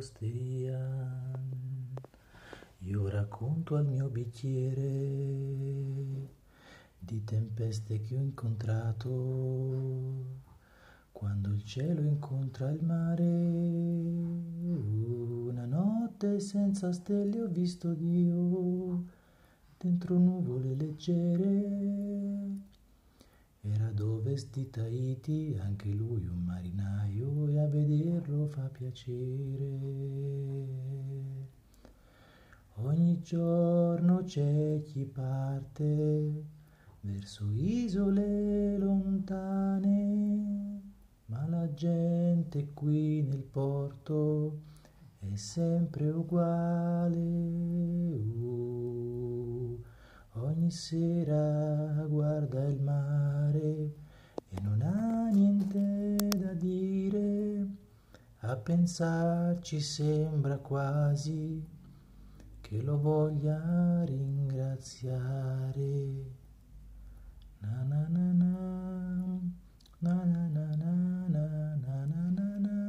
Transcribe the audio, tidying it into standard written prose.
all'osteria. Io racconto al mio bicchiere di tempeste che ho incontrato quando il cielo incontra il mare. Una notte senza stelle ho visto Dio dentro nuvole leggere. Era ad ovest di Tahiti, anche lui un marinaio, e a vederlo fa piacere. Ogni giorno c'è chi parte verso isole lontane, ma la gente qui nel porto è sempre uguale. Ogni sera guarda il mare e non ha niente da dire. A pensarci sembra quasi che lo voglia ringraziare. Na na na na, na na na na na na na na na.